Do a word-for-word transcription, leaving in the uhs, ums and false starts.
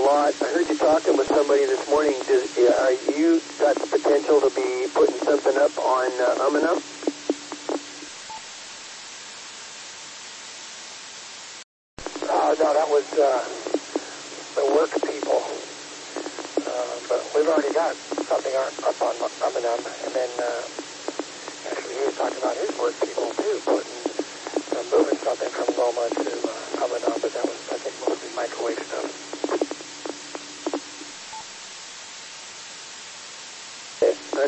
lot. I heard you talking with somebody this morning. Does, are you got the potential to be putting something up on uh, Umina? Uh, no, that was uh, the work people. Uh, but we've already got something up on